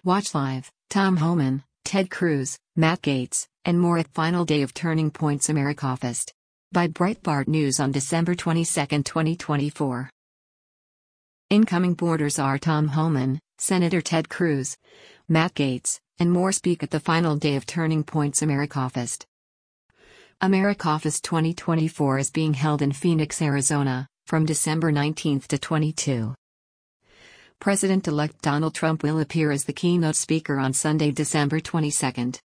Watch live, Tom Homan, Ted Cruz, Matt Gaetz, and more at final day of Turning Point's AmeriCofest. By Breitbart News on December 22, 2024. Incoming boarders are Tom Homan, Senator Ted Cruz, Matt Gaetz, and more speak at the final day of Turning Point's AmeriCofest. AmeriCofest 2024 is being held in Phoenix, Arizona, from December 19 to 22. President-elect Donald Trump will appear as the keynote speaker on Sunday, December 22.